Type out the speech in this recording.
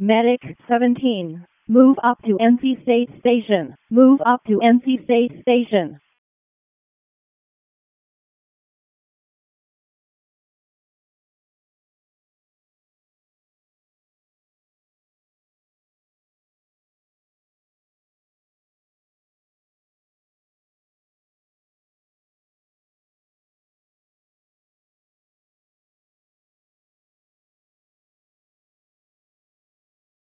Medic 17. Move up to NC State Station. Move up to NC State Station.